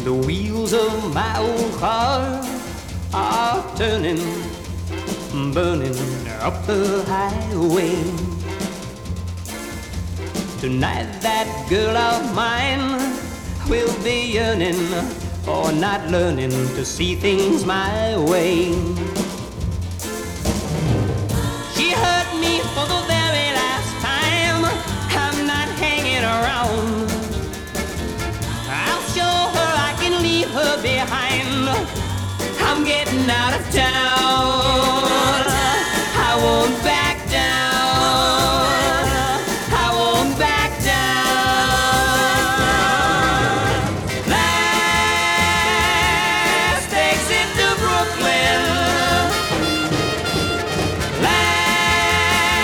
The wheels of my old car are turning, burning up the highway. Tonight that girl of mine will be yearning for not learning to see things my way.